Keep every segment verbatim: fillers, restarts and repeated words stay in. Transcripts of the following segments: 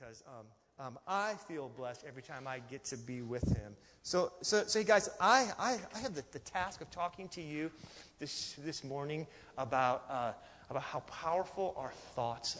because um, um, I feel blessed every time I get to be with him. So, so, so you guys, I, I, I have the, the task of talking to you this this morning about uh, about how powerful our thoughts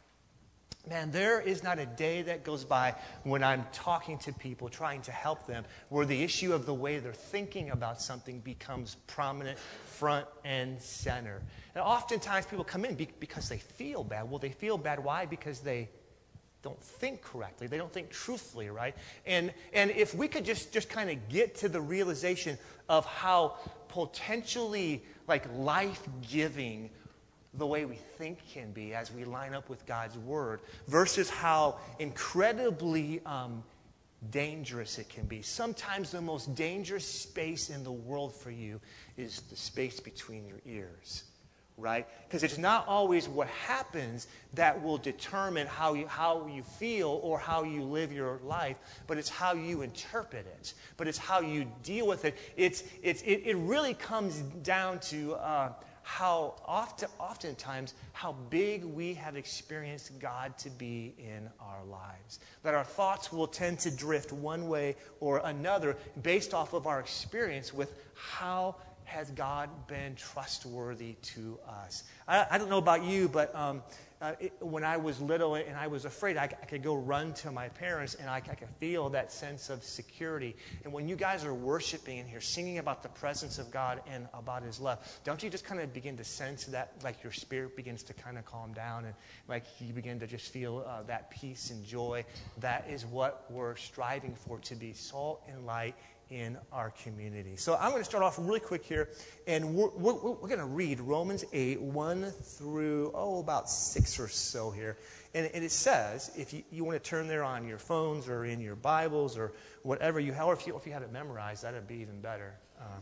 are. Man, there is not a day that goes by when I'm talking to people, trying to help them, where the issue of the way they're thinking about something becomes prominent, front and center. And oftentimes people come in be- because they feel bad. Well, they feel bad. Why? Because they don't think correctly. They don't think truthfully, right? And and if we could just, just kind of get to the realization of how potentially like life-giving the way we think can be as we line up with God's Word versus how incredibly um, dangerous it can be. Sometimes the most dangerous space in the world for you is the space between your ears, right? Because it's not always what happens that will determine how you, how you feel or how you live your life, but it's how you interpret it. But it's how you deal with it. It's, it's, it, it really comes down to uh, how often, oftentimes, how big we have experienced God to be in our lives. That our thoughts will tend to drift one way or another based off of our experience with how has God been trustworthy to us. I, I don't know about you, but um, uh, it, when I was little and I was afraid, I, I could go run to my parents and I, I could feel that sense of security. And when you guys are worshiping in here, singing about the presence of God and about His love, don't you just kind of begin to sense that, like your spirit begins to kind of calm down and like you begin to just feel uh, that peace and joy? That is what we're striving for, to be salt and light in our community. So I'm going to start off really quick here, and we're, we're, we're going to read Romans eight, one through, oh, about six or so here. And, and it says, if you, you want to turn there on your phones or in your Bibles or whatever you have, or if you, if you have it memorized, that would be even better. Um,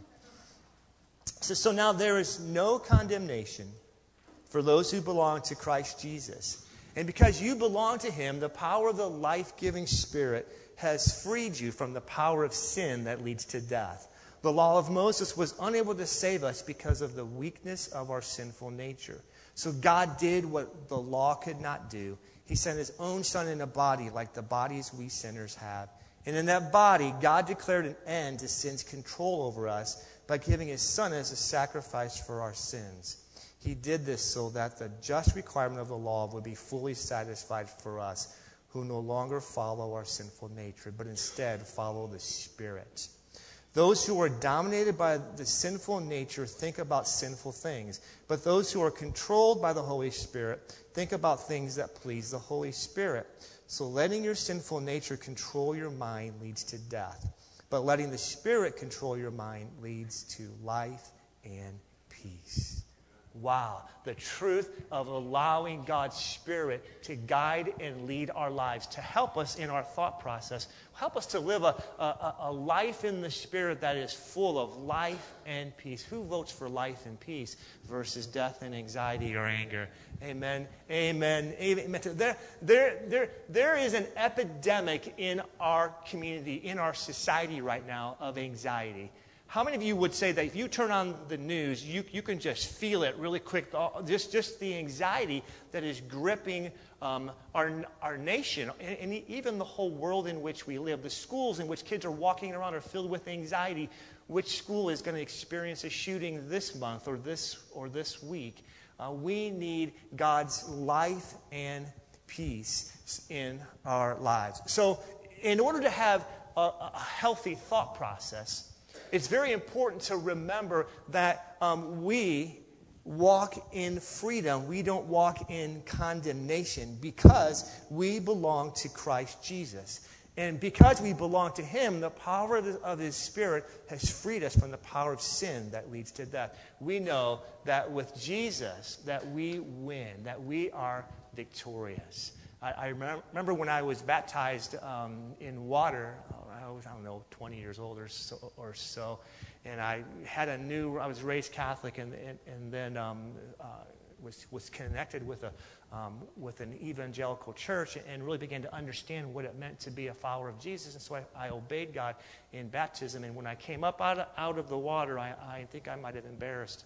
so, so now there is no condemnation for those who belong to Christ Jesus. And because you belong to Him, the power of the life-giving Spirit has freed you from the power of sin that leads to death. The law of Moses was unable to save us because of the weakness of our sinful nature. So God did what the law could not do. He sent His own Son in a body like the bodies we sinners have. And in that body, God declared an end to sin's control over us by giving His Son as a sacrifice for our sins. He did this so that the just requirement of the law would be fully satisfied for us, who no longer follow our sinful nature, but instead follow the Spirit. Those who are dominated by the sinful nature think about sinful things, but those who are controlled by the Holy Spirit think about things that please the Holy Spirit. So letting your sinful nature control your mind leads to death, but letting the Spirit control your mind leads to life and peace. Wow, the truth of allowing God's Spirit to guide and lead our lives, to help us in our thought process, help us to live a, a, a life in the Spirit that is full of life and peace. Who votes for life and peace versus death and anxiety or anger? Amen, amen, amen. There, there, there, there is an epidemic in our community, in our society right now of anxiety. How many of you would say that if you turn on the news, you, you can just feel it really quick, just, just the anxiety that is gripping um, our, our nation and, and even the whole world in which we live. The schools in which kids are walking around are filled with anxiety. Which school is going to experience a shooting this month or this, or this week? Uh, we need God's life and peace in our lives. So in order to have a, a healthy thought process, it's very important to remember that um, we walk in freedom. We don't walk in condemnation because we belong to Christ Jesus. And because we belong to Him, the power of, the, of His Spirit has freed us from the power of sin that leads to death. We know that with Jesus, that we win, that we are victorious. I, I remember, remember when I was baptized um, in water. I was, I don't know, twenty years old or so, or so, and I had a new, I was raised Catholic, and and, and then um, uh, was was connected with a um, with an evangelical church, and really began to understand what it meant to be a follower of Jesus, and so I, I obeyed God in baptism, and when I came up out of, out of the water, I, I think I might have embarrassed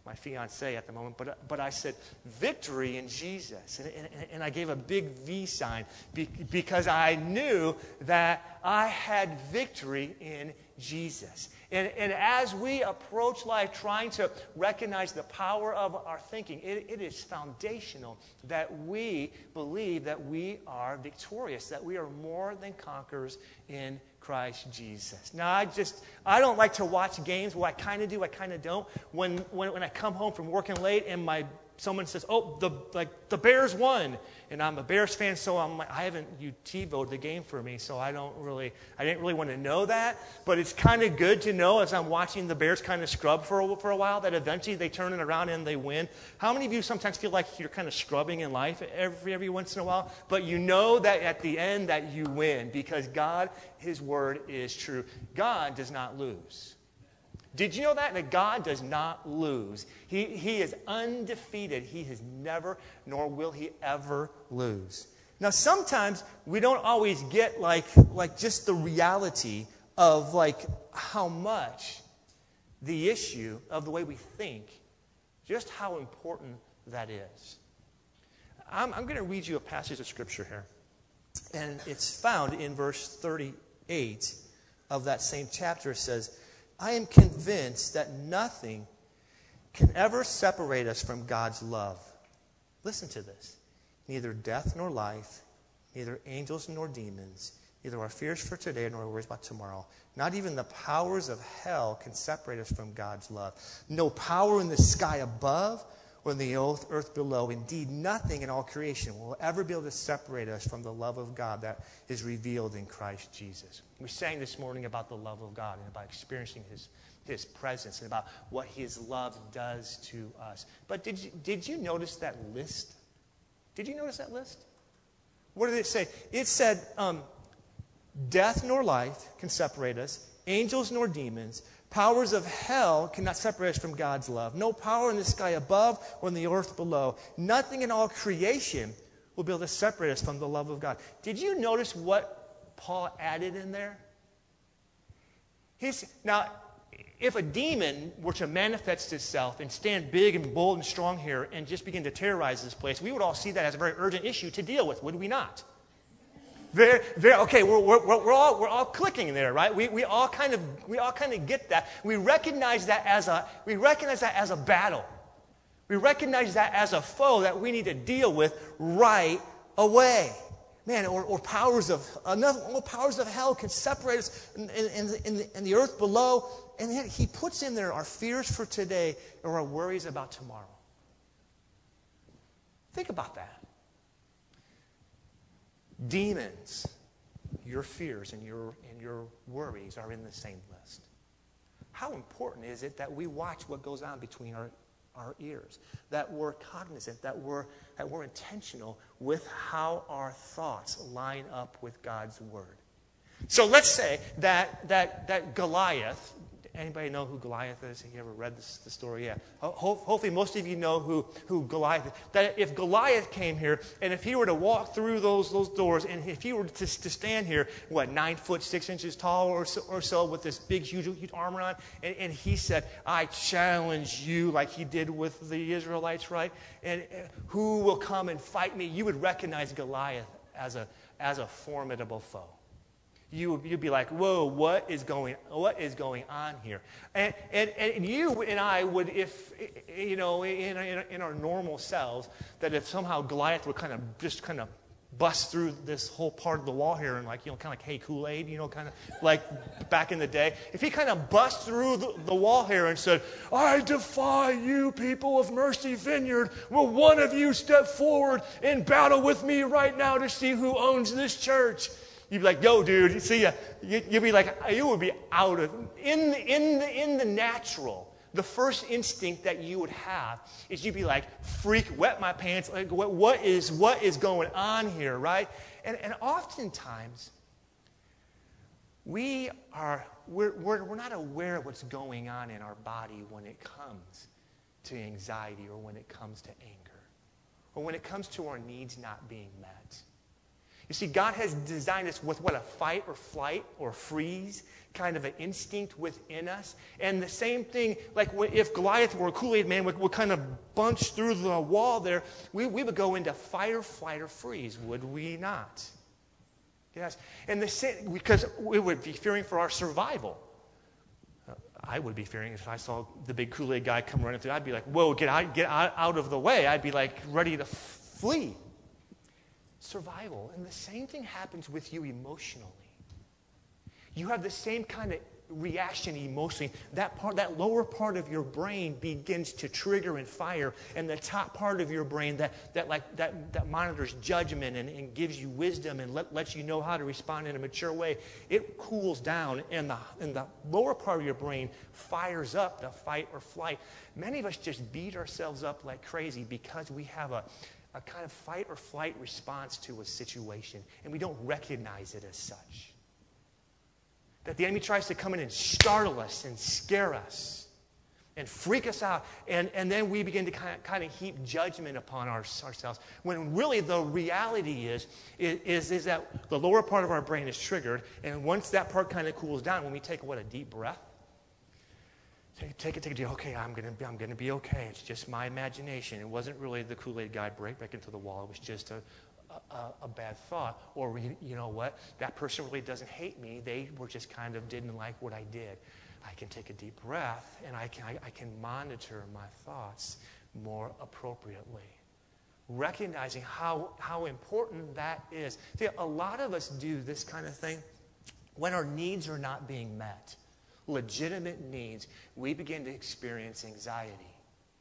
my fiancée at the moment, but, but I said, victory in Jesus. And, and, and I gave a big V sign be, because I knew that I had victory in Jesus. And, and as we approach life trying to recognize the power of our thinking, it, it is foundational that we believe that we are victorious, that we are more than conquerors in Christ Jesus. Now, I just, I don't like to watch games. Well, I kind of do, I kind of don't. When, when when I come home from working late and my someone says, oh, the like the Bears won, and I'm a Bears fan, so I'm like, I haven't, you TiVoed the game for me, so I don't really, I didn't really want to know that, but it's kind of good to know as I'm watching the Bears kind of scrub for a, for a while that eventually they turn it around and they win. How many of you sometimes feel like you're kind of scrubbing in life every every once in a while, but you know that at the end that you win because God, His word is true. God does not lose. Did you know that? That God does not lose. He, he is undefeated. He has never, nor will He ever lose. Now, sometimes we don't always get like, like just the reality of like how much the issue of the way we think, just how important that is. I'm, I'm going to read you a passage of Scripture here. And it's found in verse thirty-eight of that same chapter. It says, I am convinced that nothing can ever separate us from God's love. Listen to this. Neither death nor life, neither angels nor demons, neither our fears for today nor our worries about tomorrow. Not even the powers of hell can separate us from God's love. No power in the sky above or in the earth below. Indeed, nothing in all creation will ever be able to separate us from the love of God that is revealed in Christ Jesus. We sang this morning about the love of God and about experiencing His, His presence and about what His love does to us. But did you, did you notice that list? Did you notice that list? What did it say? It said, um, death nor life can separate us, angels nor demons, powers of hell cannot separate us from God's love. No power in the sky above or in the earth below. Nothing in all creation will be able to separate us from the love of God. Did you notice what Paul added in there? He's, now, if a demon were to manifest itself and stand big and bold and strong here and just begin to terrorize this place, we would all see that as a very urgent issue to deal with, would we not? Very, very, okay, we're, we're, we're, all, we're all clicking there, right? We, we all kind of we all kind of get that. We recognize that as a we recognize that as a battle. We recognize that as a foe that we need to deal with right away. Man, or, or powers of another or powers of hell can separate us in, in, in, the, in the earth below. And yet He puts in there our fears for today or our worries about tomorrow. Think about that. Demons, your fears and your and your worries are in the same list. How important is it that we watch what goes on between our, our ears, that we're cognizant, that we're that we're intentional with how our thoughts line up with God's word? So let's say that that that Goliath. Anybody know who Goliath is? Have you ever read this, the story? Yeah. Ho- hopefully most of you know who, who Goliath is. That if Goliath came here, and if he were to walk through those, those doors, and if he were to, to stand here, what, nine foot, six inches tall or so, or so with this big, huge, huge armor on, and, and he said, I challenge you, like he did with the Israelites, right? And uh, who will come and fight me? You would recognize Goliath as a, as a formidable foe. You, you'd be like, whoa, what is going, what is going on here? And, and, and you and I would, if, you know, in, in, in our normal selves, that if somehow Goliath would kind of just kind of bust through this whole part of the wall here and like, you know, kind of like, hey, Kool-Aid, you know, kind of like back in the day. If he kind of bust through the, the wall here and said, I defy you, people of Mercy Vineyard. Will one of you step forward and battle with me right now to see who owns this church? You'd be like, yo, dude, you see, you'd be like, you would be out of, in the, in the, in the natural, the first instinct that you would have is you'd be like, freak, wet my pants, like, what, what is, what is going on here, right? And, and oftentimes, we are, we're, we're, we're not aware of what's going on in our body when it comes to anxiety or when it comes to anger or when it comes to our needs not being met. You see, God has designed us with what, a fight or flight or freeze kind of an instinct within us. And the same thing, like if Goliath were a Kool-Aid man, would, would kind of bunch through the wall there, we, we would go into fight or flight or freeze, would we not? Yes. And the same, because we would be fearing for our survival. Uh, I would be fearing if I saw the big Kool-Aid guy come running through. I'd be like, whoa, get out, get out, out of the way. I'd be like ready to f- flee. Survival. And the same thing happens with you emotionally. You have the same kind of reaction emotionally. That part, that lower part of your brain begins to trigger and fire, and the top part of your brain that that like that, that monitors judgment and, and gives you wisdom and let, lets you know how to respond in a mature way, it cools down, and the and the lower part of your brain fires up the fight or flight. Many of us just beat ourselves up like crazy because we have a a kind of fight or flight response to a situation, and we don't recognize it as such. That the enemy tries to come in and startle us and scare us and freak us out, and, and then we begin to kind of, kind of heap judgment upon our, ourselves, when really the reality is, is, is that the lower part of our brain is triggered, and once that part kind of cools down, when we take, what, a deep breath, Take, take it, take it. Okay, I'm gonna be, I'm gonna be okay. It's just my imagination. It wasn't really the Kool-Aid guy break back into the wall. It was just a, a, a bad thought. Or you know what? That person really doesn't hate me. They were just kind of didn't like what I did. I can take a deep breath, and I can I, I can monitor my thoughts more appropriately, recognizing how how important that is. See, a lot of us do this kind of thing when our needs are not being met. Legitimate needs, we begin to experience anxiety.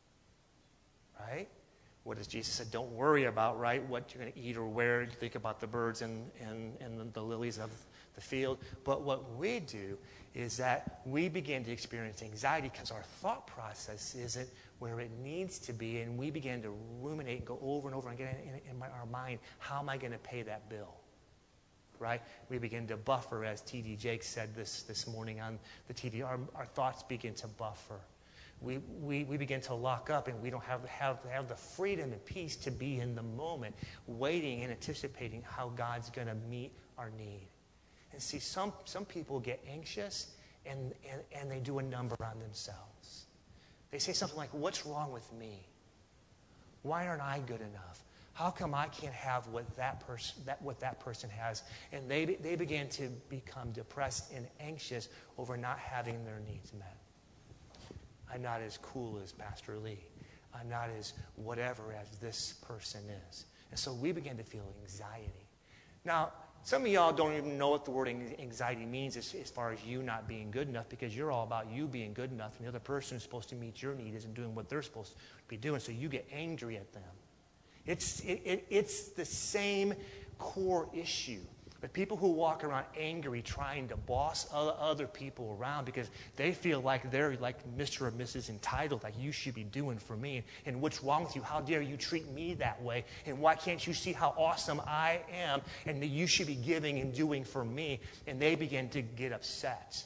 Right? What does Jesus say? Don't worry about, right, what you're going to eat or wear. Think about the birds and, and, and the lilies of the field. But what we do is that we begin to experience anxiety because our thought process isn't where it needs to be, and we begin to ruminate and go over and over again in, in, in my, our mind, how am I going to pay that bill? Right? We begin to buffer, as T D Jakes said this, this morning on the T V. Our, our thoughts begin to buffer. We, we, we begin to lock up, and we don't have, have, have the freedom and peace to be in the moment, waiting and anticipating how God's going to meet our need. And see, some, some people get anxious, and, and, and they do a number on themselves. They say something like, what's wrong with me? Why aren't I good enough? How come I can't have what that person that what that person has? And they they begin to become depressed and anxious over not having their needs met. I'm not as cool as Pastor Lee. I'm not as whatever as this person is. And so we begin to feel anxiety. Now, some of y'all don't even know what the word anxiety means as, as far as you not being good enough, because you're all about you being good enough, and the other person who's supposed to meet your need isn't doing what they're supposed to be doing, so you get angry at them. It's, it, it, it's the same core issue. But people who walk around angry, trying to boss other people around because they feel like they're like Mister or Missus Entitled, like you should be doing for me. And what's wrong with you? How dare you treat me that way? And why can't you see how awesome I am and that you should be giving and doing for me? And they begin to get upset.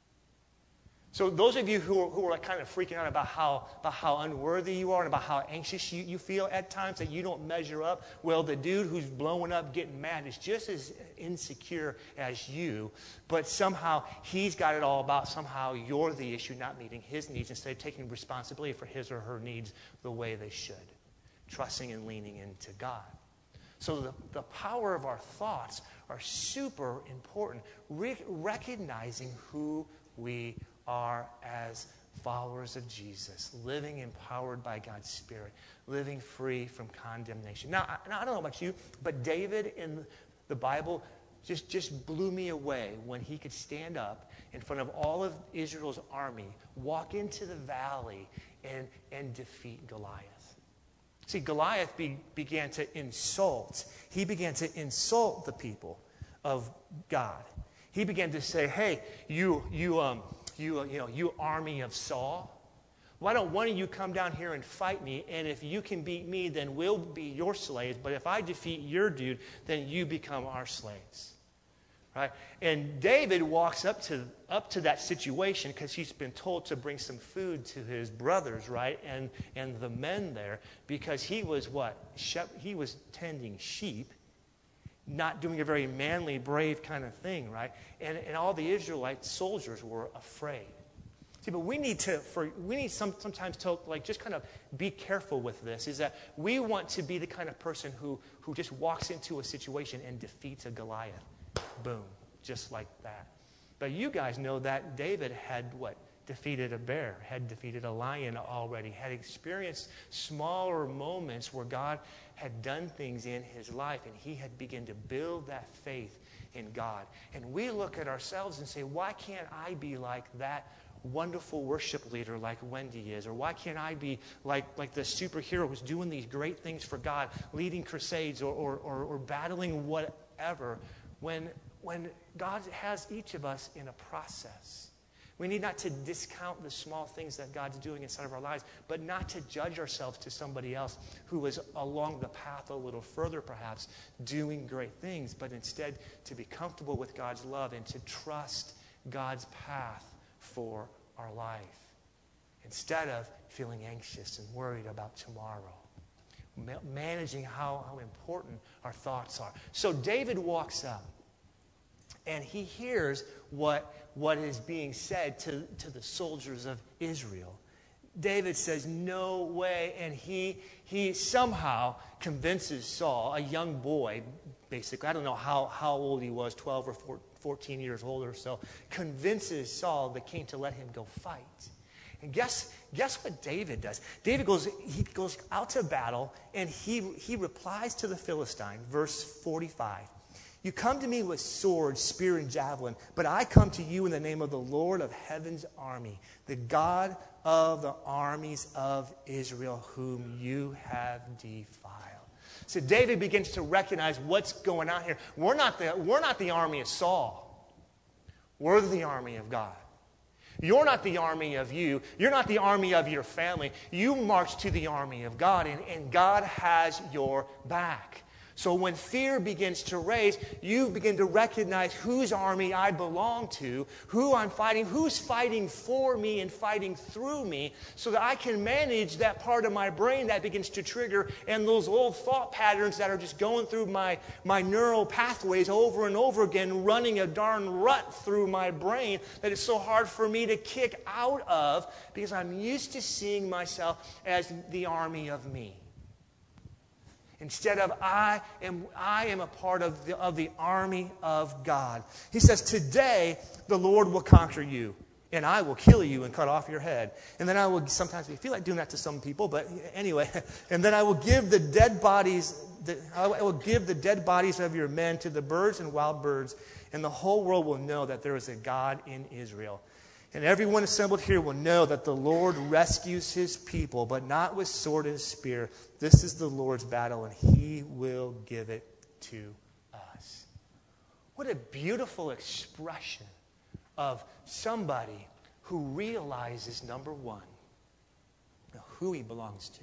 So those of you who are, who are like kind of freaking out about how, about how unworthy you are and about how anxious you, you feel at times that you don't measure up, well, the dude who's blowing up, getting mad is just as insecure as you, but somehow he's got it all about somehow you're the issue, not meeting his needs, instead of taking responsibility for his or her needs the way they should, trusting and leaning into God. So the, the power of our thoughts are super important, Re- recognizing who we are. are as followers of Jesus, living empowered by God's Spirit, living free from condemnation. Now, I, now, I don't know about you, but David in the Bible just, just blew me away when he could stand up in front of all of Israel's army, walk into the valley, and, and defeat Goliath. See, Goliath be, began to insult. He began to insult the people of God. He began to say, hey, you, you, um, You, you know, you army of Saul, why don't one of you come down here and fight me, and if you can beat me, then we'll be your slaves, but if I defeat your dude, then you become our slaves. Right? And David walks up to up to that situation because he's been told to bring some food to his brothers, right, and, and the men there, because he was what? Shep- he was tending sheep. not doing a very manly, brave kind of thing, right? And, and all the Israelite soldiers were afraid. See, but we need to, for we need some, sometimes to like just kind of be careful with this, is that we want to be the kind of person who, who just walks into a situation and defeats a Goliath. Boom, just like that. But you guys know that David had what? Defeated a bear, had defeated a lion already, had experienced smaller moments where God had done things in his life, and he had begun to build that faith in God. And we look at ourselves and say, why can't I be like that wonderful worship leader like Wendy is? Or why can't I be like, like the superhero who's doing these great things for God, leading crusades or, or, or, or battling whatever, when, when God has each of us in a process? We need not to discount the small things that God's doing inside of our lives, but not to judge ourselves to somebody else who is along the path a little further, perhaps, doing great things, but instead to be comfortable with God's love and to trust God's path for our life, instead of feeling anxious and worried about tomorrow. Ma- managing how, how important our thoughts are. So David walks up, and he hears what, what is being said to, to the soldiers of Israel. David says, no way. And he, he somehow convinces Saul, a young boy, basically, I don't know how, how old he was, twelve or fourteen years old or so, convinces Saul, the king, to let him go fight. And guess, guess what David does? David goes, he goes out to battle, and he, he replies to the Philistine, verse forty-five. You come to me with sword, spear, and javelin, but I come to you in the name of the Lord of heaven's army, the God of the armies of Israel, whom you have defiled. So David begins to recognize what's going on here. We're not the, we're not the army of Saul. We're the army of God. You're not the army of you. You're not the army of your family. You march to the army of God, and, and God has your back. So when fear begins to raise, you begin to recognize whose army I belong to, who I'm fighting, who's fighting for me and fighting through me, so that I can manage that part of my brain that begins to trigger, and those old thought patterns that are just going through my, my neural pathways over and over again, running a darn rut through my brain that it's so hard for me to kick out of, because I'm used to seeing myself as the army of me. Instead of I am, I am a part of the, of the army of God. He says, today the Lord will conquer you, and I will kill you and cut off your head. And then I will, sometimes we feel like doing that to some people, but anyway, and then I will give the dead bodies, the, I will give the dead bodies of your men to the birds and wild birds, and the whole world will know that there is a God in Israel. And everyone assembled here will know that the Lord rescues his people, but not with sword and spear. This is the Lord's battle, and he will give it to us. What a beautiful expression of somebody who realizes, number one, who he belongs to.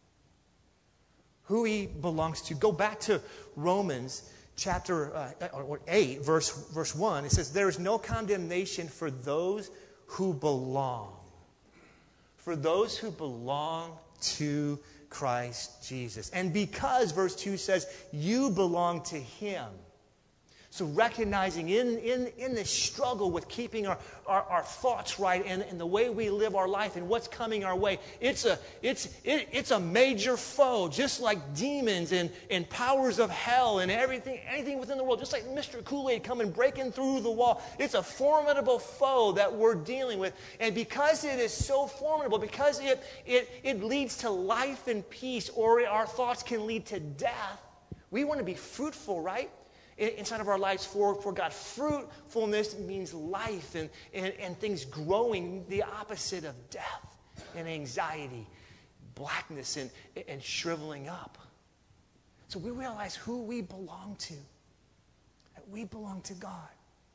Who he belongs to. Go back to Romans chapter uh, or eight, verse, verse one. It says, there is no condemnation for those who belong. For those who belong to Christ Jesus. And because, verse two says, you belong to him. So recognizing in, in, in this struggle with keeping our, our, our thoughts right and, and the way we live our life and what's coming our way, it's a, it's, it, it's a major foe, just like demons and, and powers of hell and everything, anything within the world, just like Mister Kool-Aid coming breaking through the wall. It's a formidable foe that we're dealing with. And because it is so formidable, because it, it, it leads to life and peace, or our thoughts can lead to death, we want to be fruitful, right? Inside of our lives for, for God. Fruitfulness means life and, and, and things growing, the opposite of death and anxiety, blackness and, and shriveling up. So we realize who we belong to. That we belong to God.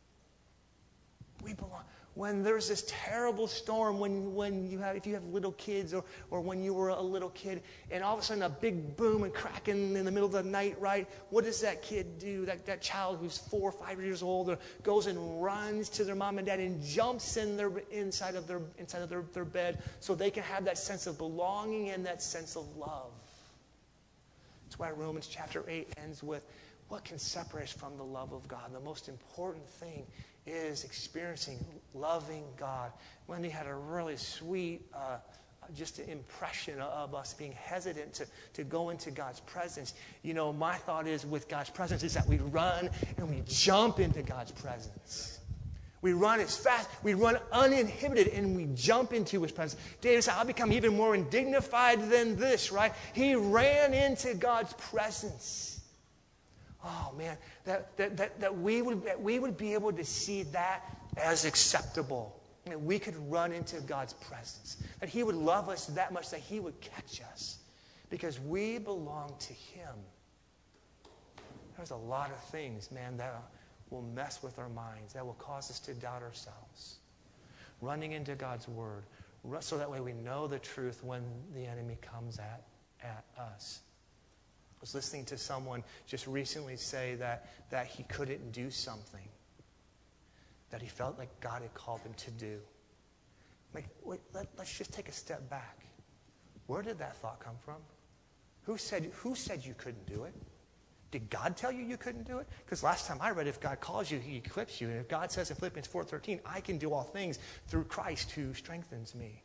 We belong. When there's this terrible storm, when, when you have, if you have little kids or, or when you were a little kid, and all of a sudden a big boom and cracking in the middle of the night, right? What does that kid do? That, that child who's four or five years old or goes and runs to their mom and dad and jumps in their inside of their inside of their, their bed so they can have that sense of belonging and that sense of love. That's why Romans chapter eight ends with, What can separate us from the love of God? The most important thing is experiencing loving God. Wendy had a really sweet uh, just an impression of us being hesitant to, to go into God's presence. You know, my thought is with God's presence is that we run and we jump into God's presence. We run as fast, we run uninhibited, and we jump into his presence. David said, I'll become even more indignified than this, right? He ran into God's presence. Oh, man, that, that, that, that, we would, that we would be able to see that as acceptable. That we could run into God's presence. That he would love us that much that he would catch us. Because we belong to him. There's a lot of things, man, that will mess with our minds. That will cause us to doubt ourselves. Running into God's word. So that way we know the truth when the enemy comes at, at us. I was listening to someone just recently say that, that he couldn't do something that he felt like God had called him to do. Like, wait, let, let's just take a step back. Where did that thought come from? Who said, who said you couldn't do it? Did God tell you you couldn't do it? Because last time I read, if God calls you, he equips you. And if God says in Philippians four thirteen, I can do all things through Christ who strengthens me.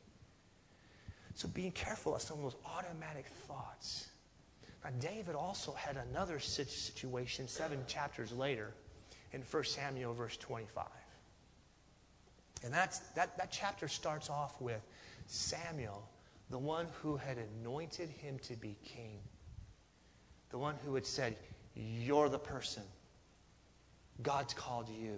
So being careful of some of those automatic thoughts. Now, David also had another situation seven chapters later in First Samuel verse twenty-five. And that's, that, that chapter starts off with Samuel, the one who had anointed him to be king. The one who had said, you're the person. God's called you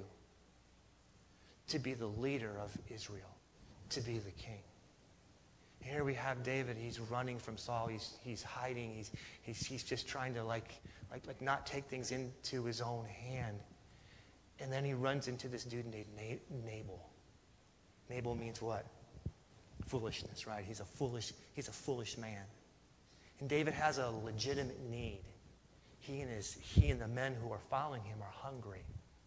to be the leader of Israel, to be the king. Here we have David. He's running from Saul. He's, he's hiding. He's, he's, he's just trying to like, like, like not take things into his own hand. And then he runs into this dude named Nabal. Nabal means what? Foolishness, right? He's a foolish, he's a foolish man. And David has a legitimate need. He and his, he and the men who are following him are hungry.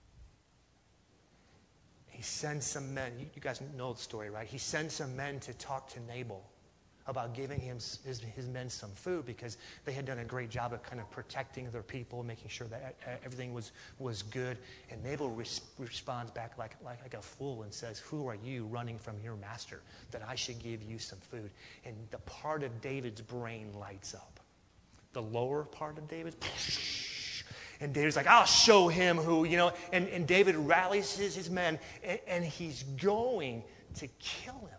He sends some men. You guys know the story, right? He sends some men to talk to Nabal about giving him his, his men some food because they had done a great job of kind of protecting their people, making sure that everything was, was good. And Nabal res- responds back like, like, like a fool and says, who are you running from your master that I should give you some food? And the part of David's brain lights up. The lower part of David's, and David's like, I'll show him who, you know, and, and David rallies his, his men, and, and he's going to kill him.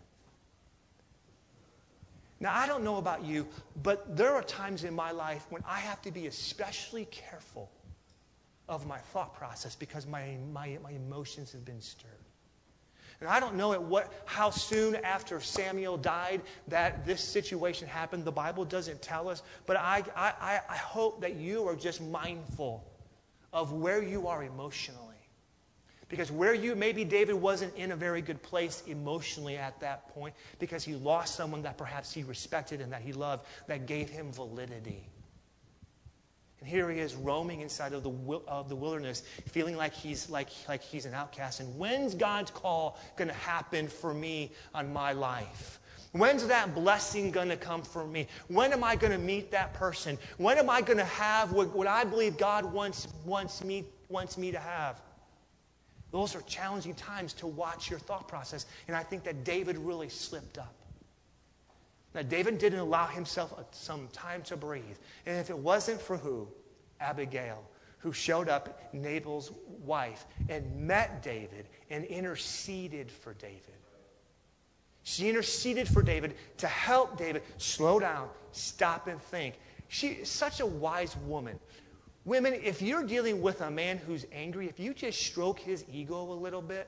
Now, I don't know about you, but there are times in my life when I have to be especially careful of my thought process because my, my, my emotions have been stirred. And I don't know at what, how soon after Samuel died that this situation happened. The Bible doesn't tell us. But I, I, I hope that you are just mindful of where you are emotionally. Because where you, maybe David wasn't in a very good place emotionally at that point because he lost someone that perhaps he respected and that he loved that gave him validity. And here he is roaming inside of the of the wilderness, feeling like he's like, like he's an outcast. And when's God's call going to happen for me on my life? When's that blessing going to come for me? When am I going to meet that person? When am I going to have what, what I believe God wants, wants, me, wants me to have? Those are challenging times to watch your thought process. And I think that David really slipped up. Now, David didn't allow himself some time to breathe. And if it wasn't for who? Abigail, who showed up, Nabal's wife, and met David and interceded for David. She interceded for David to help David slow down, stop and think. She is such a wise woman. Women, if you're dealing with a man who's angry, if you just stroke his ego a little bit,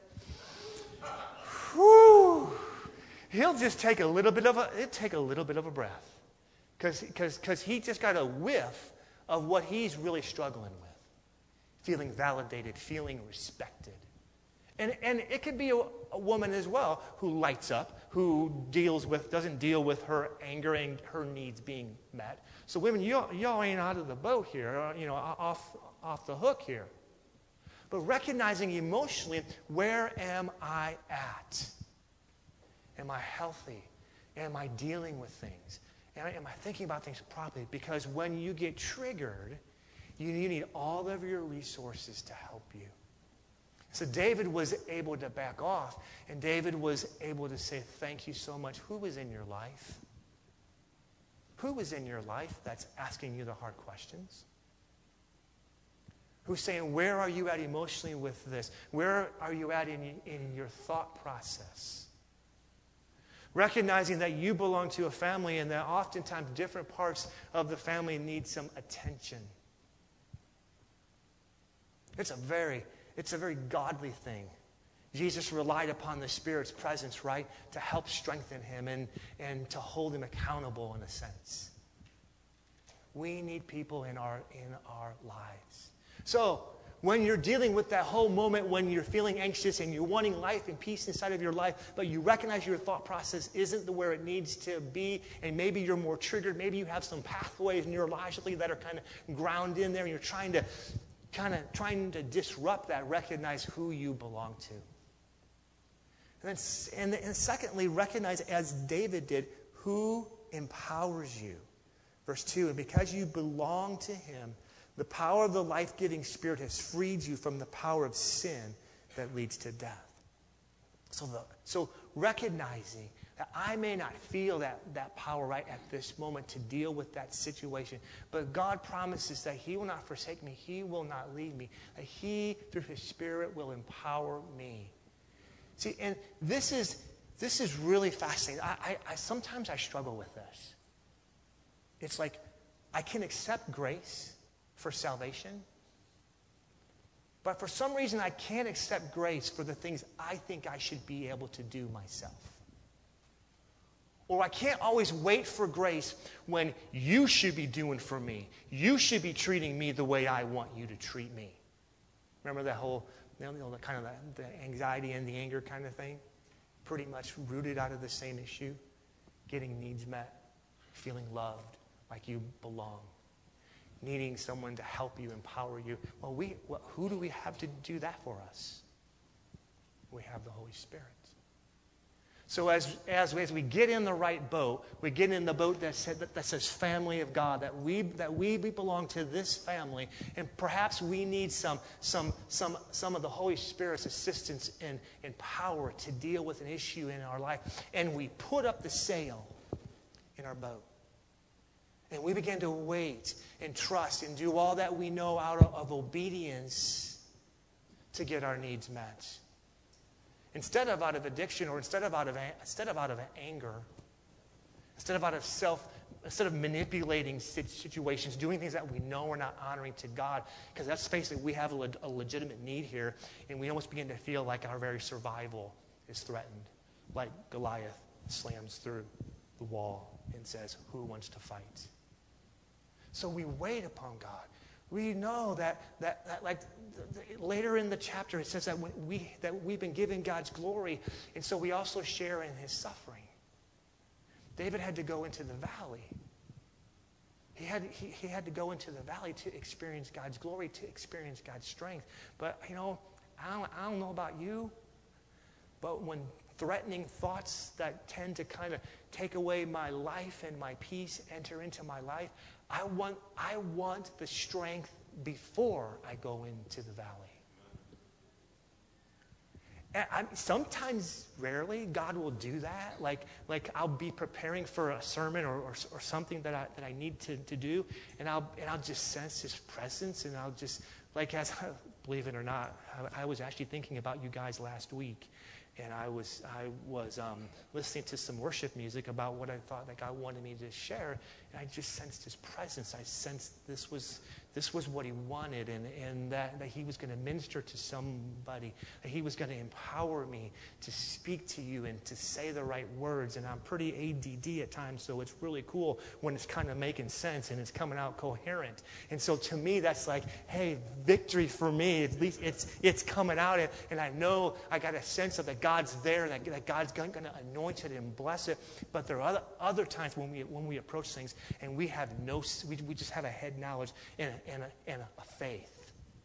whew, he'll just take a little bit of a, it'll take a little bit of a breath. Because because because he just got a whiff of what he's really struggling with. Feeling validated, feeling respected. And and it could be a, a woman as well who lights up, who deals with, doesn't deal with her anger and her needs being met. So women, y'all, y'all ain't out of the boat here, you know, off, off the hook here. But recognizing emotionally, where am I at? Am I healthy? Am I dealing with things? Am I, am I thinking about things properly? Because when you get triggered, You, you need all of your resources to help you. So David was able to back off, and David was able to say, thank you so much. Who is in your life? Who is in your life that's asking you the hard questions? Who's saying, where are you at emotionally with this? Where are you at in, in your thought process? Recognizing that you belong to a family and that oftentimes different parts of the family need some attention. It's a very, it's a very godly thing. Jesus relied upon the Spirit's presence, right, to help strengthen him and, and to hold him accountable in a sense. We need people in our, in our lives. So, when you're dealing with that whole moment when you're feeling anxious and you're wanting life and peace inside of your life, but you recognize your thought process isn't the where it needs to be, and maybe you're more triggered, maybe you have some pathways neurologically that are kind of ground in there, and you're trying to kind of trying to disrupt that, recognize who you belong to. And then, and, and secondly, recognize, as David did, who empowers you. Verse two, and because you belong to him, the power of the life-giving Spirit has freed you from the power of sin that leads to death. So, the, so recognizing that I may not feel that, that power right at this moment to deal with that situation, but God promises that he will not forsake me, he will not leave me, that he, through his Spirit, will empower me. See, and this is, this is really fascinating. I, I, I sometimes I struggle with this. It's like I can accept grace for salvation, but for some reason I can't accept grace for the things I think I should be able to do myself. Or I can't always wait for grace when you should be doing for me. You should be treating me the way I want you to treat me. Remember that whole, you know, the kind of the, the anxiety and the anger kind of thing? Pretty much rooted out of the same issue. Getting needs met, feeling loved, like you belong. Needing someone to help you, empower you. Well, we, well, who do we have to do that for us? We have the Holy Spirit. So as, as, as we get in the right boat, we get in the boat that, said, that, that says family of God, that we, that we belong to this family, and perhaps we need some, some, some, some of the Holy Spirit's assistance and, and power to deal with an issue in our life. And we put up the sail in our boat. And we begin to wait and trust and do all that we know out of, of obedience to get our needs met. Instead of out of addiction, or instead of out of instead of out of anger, instead of out of self, instead of manipulating situations, doing things that we know are not honoring to God, because let's face it, we have a, le- a legitimate need here, and we almost begin to feel like our very survival is threatened, like Goliath slams through the wall and says, "Who wants to fight?" So we wait upon God. We know that, that, that like the, the, later in the chapter it says that we that we've been given God's glory, and so we also share in his suffering. David had to go into the valley. He had he, he had to go into the valley to experience God's glory, to experience God's strength. But you know, I don't, I don't know about you, but when threatening thoughts that tend to kind of take away my life and my peace enter into my life, I want, I want the strength before I go into the valley. And I'm, sometimes, rarely, God will do that. Like, like I'll be preparing for a sermon or, or, or something that I, that I need to, to do, and I'll, and I'll just sense his presence, and I'll just, like, as believe it or not, I, I was actually thinking about you guys last week. And I was I was um, listening to some worship music about what I thought that God wanted me to share, and I just sensed his presence. I sensed this was this was what he wanted, and, and that, that he was going to minister to somebody, that he was going to empower me to speak to you and to say the right words. And I'm pretty A D D at times, so it's really cool when it's kind of making sense and it's coming out coherent. And so to me, that's like, hey, victory for me. At least it's it's coming out, and, and I know I got a sense of that God's there, that, that God's going to anoint it and bless it. But there are other, other times when we when we approach things and we have no, we, we just have a head knowledge and, and, a, and a faith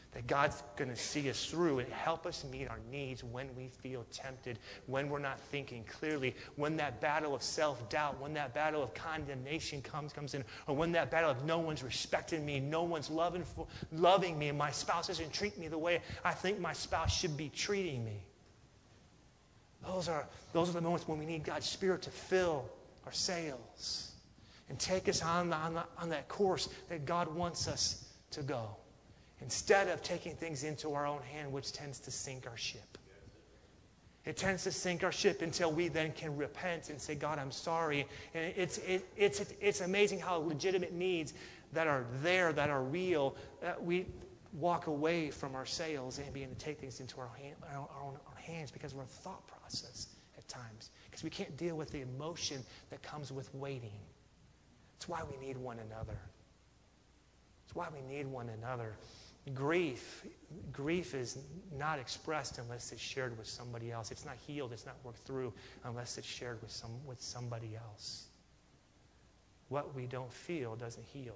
That God's going to see us through and help us meet our needs when we feel tempted, when we're not thinking clearly, when that battle of self-doubt, when that battle of condemnation comes comes in, or when that battle of no one's respecting me, no one's loving, for, loving me, and my spouse doesn't treat me the way I think my spouse should be treating me. Those are, those are the moments when we need God's Spirit to fill our sails and take us on, the, on, the, on that course that God wants us to go. Instead of taking things into our own hand, which tends to sink our ship. It tends to sink our ship until we then can repent and say, God, I'm sorry. And it's, it, it's, it's amazing how legitimate needs that are there, that are real, that we walk away from our sails and begin to take things into our, hand, our, own, our hands because of our thought process at times. Because we can't deal with the emotion that comes with waiting. That's why we need one another. That's why we need one another. Grief, grief is not expressed unless it's shared with somebody else. It's not healed, it's not worked through unless it's shared with some with somebody else. What we don't feel doesn't heal.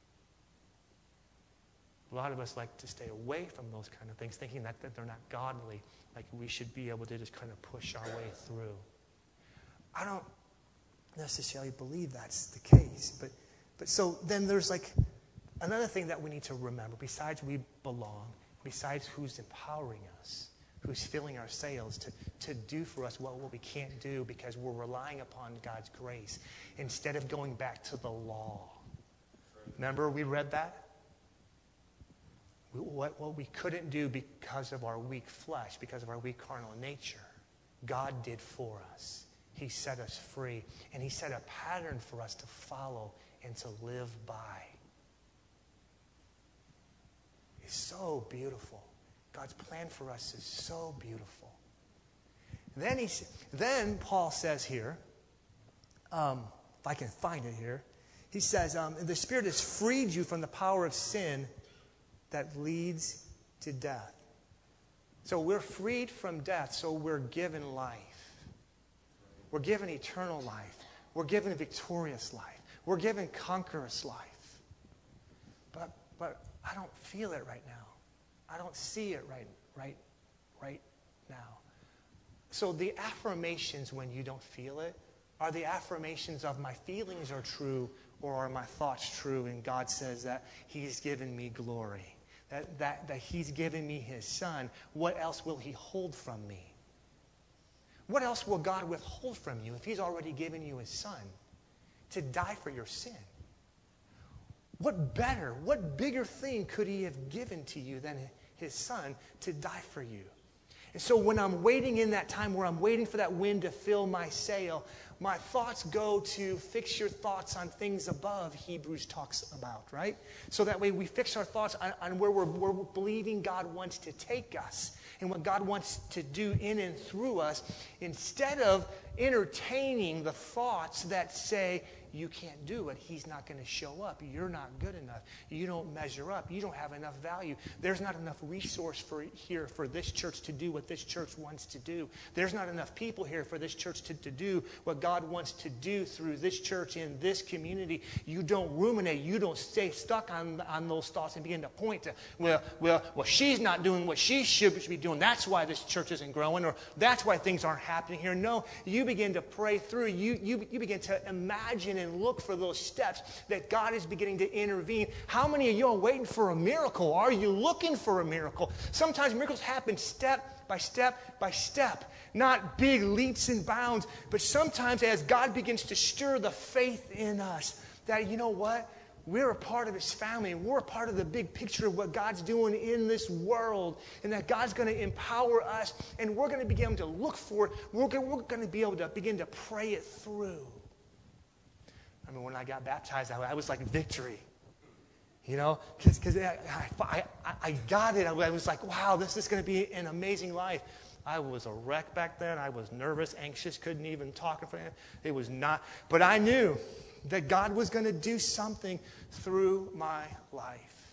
A lot of us like to stay away from those kind of things, thinking that, that they're not godly, like we should be able to just kind of push our way through. I don't necessarily believe that's the case, but but so then there's like another thing that we need to remember, besides we belong, besides who's empowering us, who's filling our sails to, to do for us what, what we can't do because we're relying upon God's grace instead of going back to the law. Remember we read that? What, what we couldn't do because of our weak flesh, because of our weak carnal nature, God did for us. He set us free, and He set a pattern for us to follow and to live by. It's so beautiful. God's plan for us is so beautiful. Then he, then Paul says here, um, if I can find it here, he says, um, the Spirit has freed you from the power of sin that leads to death. So we're freed from death, so we're given life. We're given eternal life. We're given victorious life. We're given conqueror's life. But but I don't feel it right now. I don't see it right, right, right now. So the affirmations when you don't feel it are the affirmations of my feelings are true or are my thoughts true, and God says that He's given me glory, that, that, that He's given me His Son. What else will He hold from me? What else will God withhold from you if He's already given you His Son to die for your sin? What better, what bigger thing could He have given to you than His Son to die for you? And so when I'm waiting in that time where I'm waiting for that wind to fill my sail, my thoughts go to fix your thoughts on things above, Hebrews talks about, right? So that way we fix our thoughts on, on where we're, where we're believing God wants to take us and what God wants to do in and through us, instead of entertaining the thoughts that say, you can't do it. He's not going to show up. You're not good enough. You don't measure up. You don't have enough value. There's not enough resource for here for this church to do what this church wants to do. There's not enough people here for this church to, to do what God wants to do through this church in this community. You don't ruminate. You don't stay stuck on, on those thoughts and begin to point to, well, well, well, she's not doing what she should be doing. That's why this church isn't growing, or that's why things aren't happening here. No, you begin to pray through. You, you, you begin to imagine and look for those steps that God is beginning to intervene. How many of you are waiting for a miracle? Are you looking for a miracle? Sometimes miracles happen step by step by step, not big leaps and bounds, but sometimes as God begins to stir the faith in us that, you know what? We're a part of His family, and we're a part of the big picture of what God's doing in this world, and that God's going to empower us, and we're going to begin to look for it. We're going, we're going to be able to begin to pray it through. I mean, when I got baptized, I, I was like victory, you know, because I, I, I got it. I was like, wow, this is going to be an amazing life. I was a wreck back then. I was nervous, anxious, couldn't even talk in front of him. It was not, but I knew that God was going to do something through my life.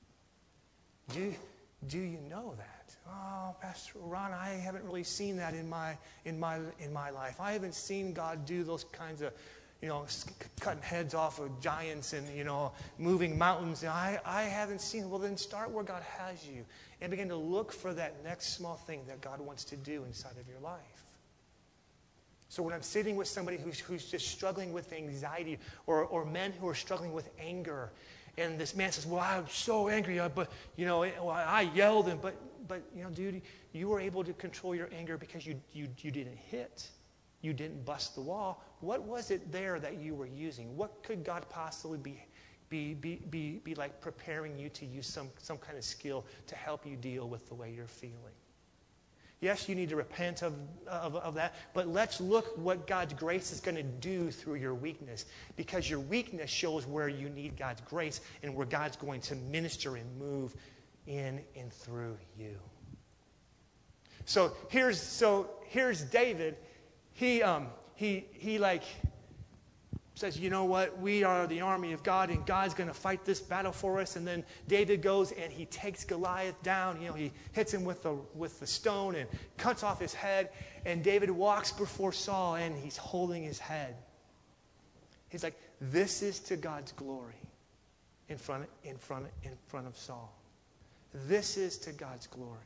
Do, do you know that? Oh, Pastor Ron, I haven't really seen that in my in my in my life. I haven't seen God do those kinds of you know, cutting heads off of giants and, you know, moving mountains. And I, I haven't seen. Well, then start where God has you and begin to look for that next small thing that God wants to do inside of your life. So when I'm sitting with somebody who's, who's just struggling with anxiety, or, or men who are struggling with anger, and this man says, well, I'm so angry, but, you know, well, I yelled, and but, but, you know, dude, you were able to control your anger because you, you, you didn't hit. You didn't bust the wall. What was it there that you were using? What could God possibly be, be, be, be, be like preparing you to use some, some kind of skill to help you deal with the way you're feeling? Yes, you need to repent of, of, of that, but let's look what God's grace is going to do through your weakness, because your weakness shows where you need God's grace and where God's going to minister and move in and through you. So here's so here's David. He um he he like says, you know what, we are the army of God, and God's going to fight this battle for us. And then David goes and he takes Goliath down. You know, he hits him with the with the stone and cuts off his head. And David walks before Saul and he's holding his head. He's like, this is to God's glory in front of, in front of, in front of Saul. This is to God's glory.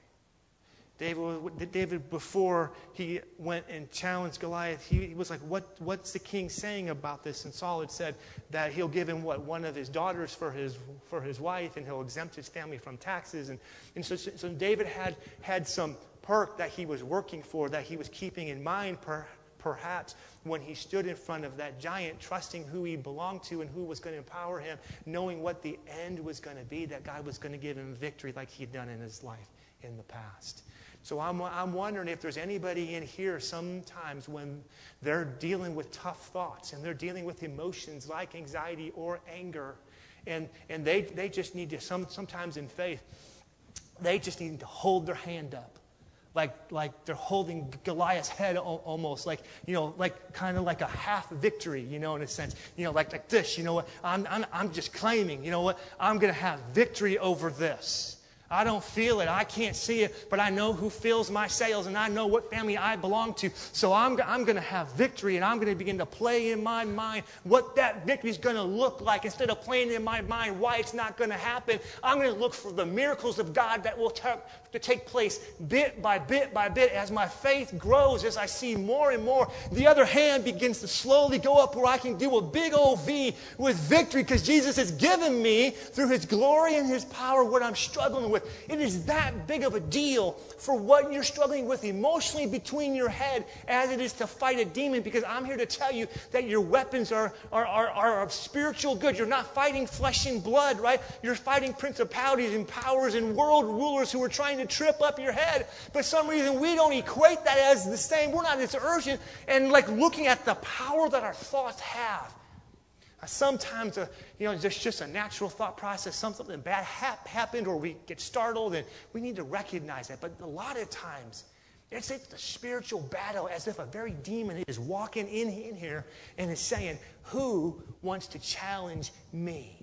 David, David, before he went and challenged Goliath, he, he was like, what, what's the king saying about this? And Saul had said that he'll give him, what, one of his daughters for his for his wife, and he'll exempt his family from taxes. And, and so, so David had, had some perk that he was working for, that he was keeping in mind, per, perhaps, when he stood in front of that giant, trusting who he belonged to and who was going to empower him, knowing what the end was going to be, that God was going to give him victory like he'd done in his life in the past. So I'm, I'm wondering if there's anybody in here sometimes when they're dealing with tough thoughts and they're dealing with emotions like anxiety or anger, and, and they, they just need to, some, sometimes in faith, they just need to hold their hand up. Like, like they're holding Goliath's head almost, like, you know, like kind of like a half victory, you know, in a sense. You know, like, like this, you know what, I'm, I'm, I'm just claiming, you know what, I'm going to have victory over this. I don't feel it. I can't see it, but I know who fills my sails, and I know what family I belong to. So I'm, I'm going to have victory, and I'm going to begin to play in my mind what that victory is going to look like. Instead of playing in my mind why it's not going to happen, I'm going to look for the miracles of God that will t- to take place bit by bit by bit as my faith grows, as I see more and more. The other hand begins to slowly go up where I can do a big old V with victory, because Jesus has given me, through His glory and His power, what I'm struggling with. It is that big of a deal for what you're struggling with emotionally between your head as it is to fight a demon, because I'm here to tell you that your weapons are, are, are, are of spiritual good. You're not fighting flesh and blood, right? You're fighting principalities and powers and world rulers who are trying to trip up your head. But for some reason, we don't equate that as the same. We're not as urgent and like looking at the power that our thoughts have. Sometimes, uh, you know, there's just a natural thought process. Something bad hap- happened, or we get startled, and we need to recognize that. But a lot of times, it's, it's the spiritual battle, as if a very demon is walking in, in here and is saying, who wants to challenge me?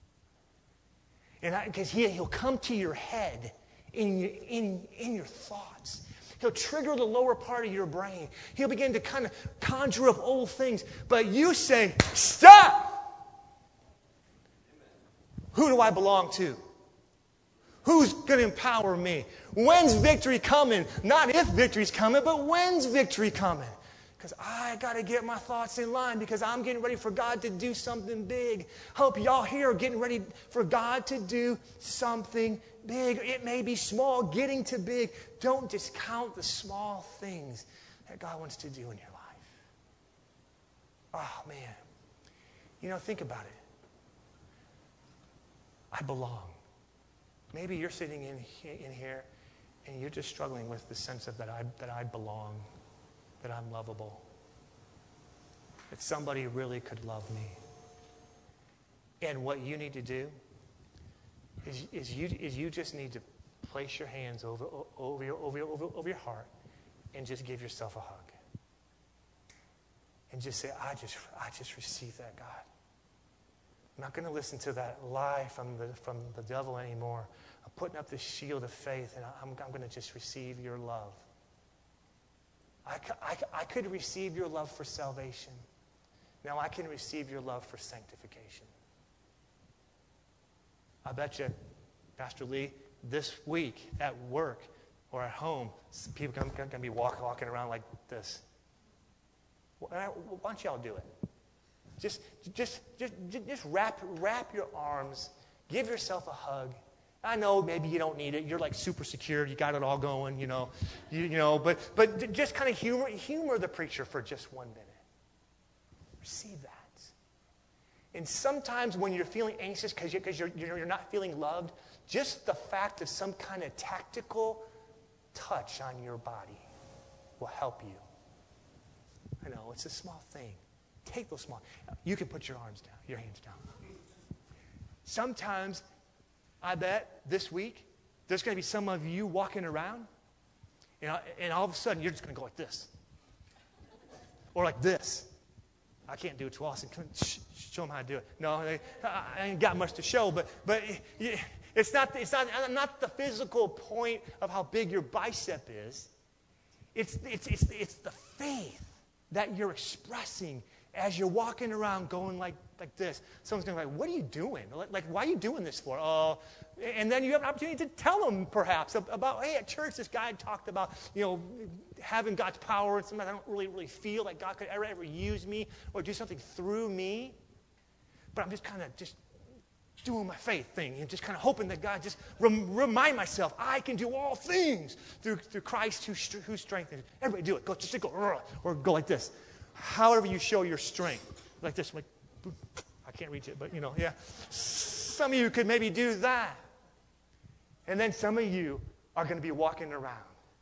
And because he, he'll come to your head in your, in, in your thoughts. He'll trigger the lower part of your brain. He'll begin to kind of conjure up old things. But you say, stop! Who do I belong to? Who's going to empower me? When's victory coming? Not if victory's coming, but when's victory coming? Because I got to get my thoughts in line, because I'm getting ready for God to do something big. Hope y'all here are getting ready for God to do something big. It may be small, getting to big. Don't discount the small things that God wants to do in your life. Oh, man. You know, think about it. I belong. Maybe you're sitting in, in here and you're just struggling with the sense of that I, that I belong, that I'm lovable, that somebody really could love me. And what you need to do is, is, you, is you just need to place your hands over, over, your, over, your, over, over your heart and just give yourself a hug. And just say, I just, I just received that, God. I'm not going to listen to that lie from the, from the devil anymore. I'm putting up this shield of faith, and I'm, I'm going to just receive your love. I, I, I could receive your love for salvation. now I can receive your love for sanctification. I bet you, Pastor Lee, this week at work or at home, people are going to be walk, walking around like this. Why don't y'all do it? Just, just, just, just wrap, wrap your arms. Give yourself a hug. I know maybe you don't need it. You're like super secure. You got it all going, you know. You, you know, but but just kind of humor humor the preacher for just one minute. Receive that. And sometimes when you're feeling anxious because you, you're, you're, you're not feeling loved, just the fact of some kind of tactical touch on your body will help you. I know, it's a small thing. Take those small. You can put your arms down, your hands down. Sometimes, I bet, this week, there's going to be some of you walking around, you know, and all of a sudden, you're just going to go like this. Or like this. I can't do it too often. Show them how to do it. No, I ain't got much to show, but but it's not it's not not the physical point of how big your bicep is. It's it's it's it's the faith that you're expressing as you're walking around going like, like this. Someone's going to be like, what are you doing? Like, like, why are you doing this for? Oh, and then you have an opportunity to tell them, perhaps, about, hey, at church, this guy talked about, you know, having God's power, and sometimes I don't really, really feel like God could ever, ever use me or do something through me. But I'm just kind of just doing my faith thing and just kind of hoping that God just rem- remind myself, I can do all things through, through Christ who, who strengthens. Everybody do it. Go, just go, or go like this. However you show your strength. Like this. Like, I can't reach it, but, you know, yeah. Some of you could maybe do that. And then some of you are going to be walking around.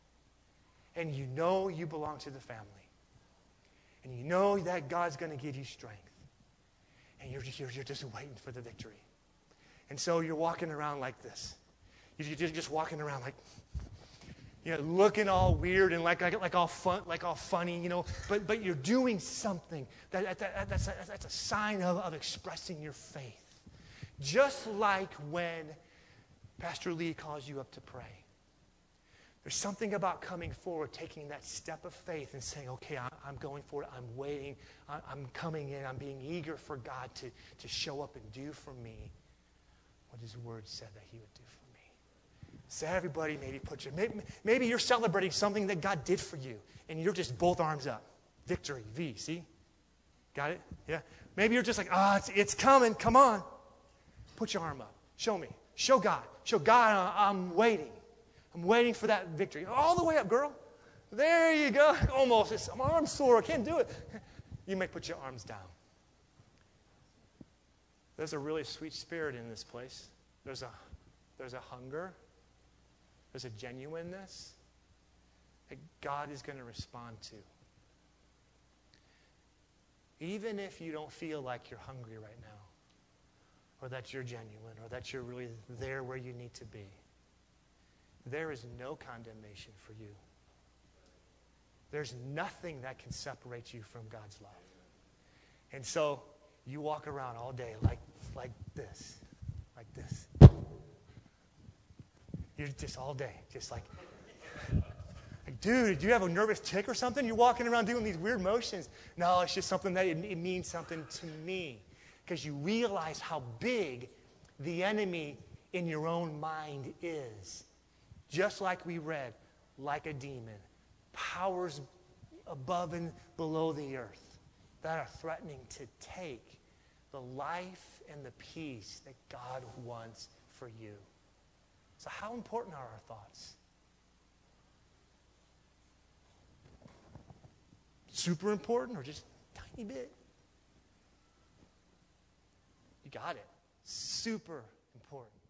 And you know you belong to the family. And you know that God's going to give you strength. And you're just, you're, you're just waiting for the victory. And so you're walking around like this. You're just walking around like, you know, looking all weird and like like, like all fun, like all funny, you know. But but you're doing something that, that that's a, that's a sign of, of expressing your faith. Just like when Pastor Lee calls you up to pray. There's something about coming forward, taking that step of faith and saying, okay, I'm, I'm going forward, I'm waiting, I'm coming in, I'm being eager for God to, to show up and do for me what His Word said that He would do for me. So everybody maybe put your, maybe, maybe you're celebrating something that God did for you, and you're just both arms up. Victory, V, see? Got it? Yeah? Maybe you're just like, ah, oh, it's, it's coming, come on. Put your arm up. Show me. Show God. Show God I'm waiting. I'm waiting for that victory. All the way up, girl. There you go. Almost. It's, my arm's sore. I can't do it. You may put your arms down. There's a really sweet spirit in this place. There's a, there's a hunger. There's a genuineness that God is going to respond to. Even if you don't feel like you're hungry right now, or that you're genuine, or that you're really there where you need to be, there is no condemnation for you. There's nothing that can separate you from God's love. And so you walk around all day like, like this, like this. You're just all day, just like, like, dude, do you have a nervous tick or something? You're walking around doing these weird motions. No, it's just something that it, it means something to me. Because you realize how big the enemy in your own mind is. Just like we read, like a demon, powers above and below the earth that are threatening to take the life and the peace that God wants for you. So how important are our thoughts? Super important or just a tiny bit? You got it. Super important.